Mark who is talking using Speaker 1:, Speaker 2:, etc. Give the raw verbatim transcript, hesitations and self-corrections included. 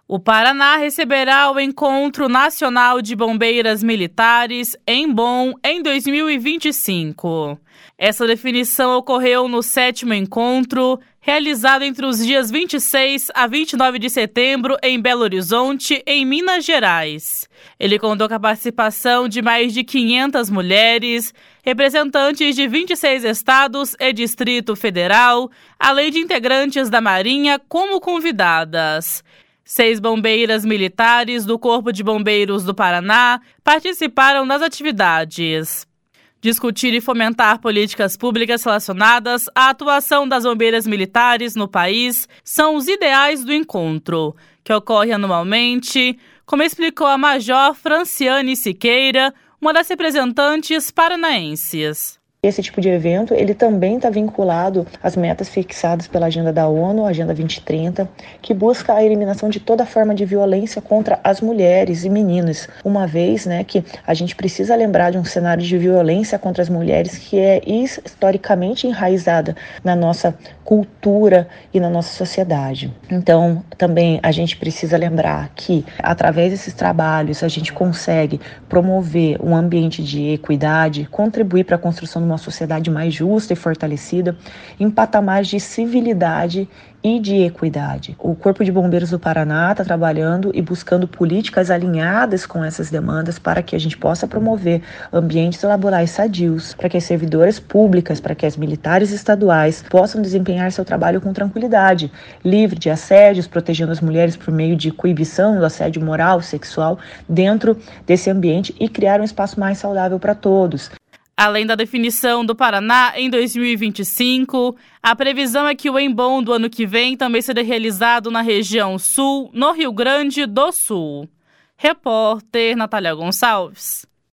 Speaker 1: O Paraná receberá o Encontro Nacional de Bombeiras Militares, ENBOM, em dois mil e vinte e cinco. Essa definição ocorreu no sétimo encontro, realizado entre os dias vinte e seis a vinte e nove de setembro em Belo Horizonte, em Minas Gerais. Ele contou com a participação de mais de quinhentas mulheres, representantes de vinte e seis estados e Distrito Federal, além de integrantes da Marinha como convidadas. Seis bombeiras militares do Corpo de Bombeiros do Paraná participaram das atividades. Discutir e fomentar políticas públicas relacionadas à atuação das bombeiras militares no país são os ideais do encontro, que ocorre anualmente, como explicou a Major Franciane Siqueira, uma das representantes paranaenses.
Speaker 2: Esse tipo de evento, ele também está vinculado às metas fixadas pela Agenda da ONU, a Agenda vinte trinta, que busca a eliminação de toda forma de violência contra as mulheres e meninas, uma vez né, que a gente precisa lembrar de um cenário de violência contra as mulheres que é historicamente enraizada na nossa cultura e na nossa sociedade. Então, também a gente precisa lembrar que, através desses trabalhos, a gente consegue promover um ambiente de equidade, contribuir para a construção de uma sociedade mais justa e fortalecida, em patamares de civilidade e de equidade. O Corpo de Bombeiros do Paraná está trabalhando e buscando políticas alinhadas com essas demandas para que a gente possa promover ambientes laborais sadios, para que as servidoras públicas, para que as militares estaduais possam desempenhar seu trabalho com tranquilidade, livre de assédios, protegendo as mulheres por meio de coibição do assédio moral, sexual, dentro desse ambiente e criar um espaço mais saudável para todos.
Speaker 1: Além da definição do Paraná em dois mil e vinte e cinco, a previsão é que o ENBOM do ano que vem também será realizado na região sul, no Rio Grande do Sul. Repórter Natália Gonçalves.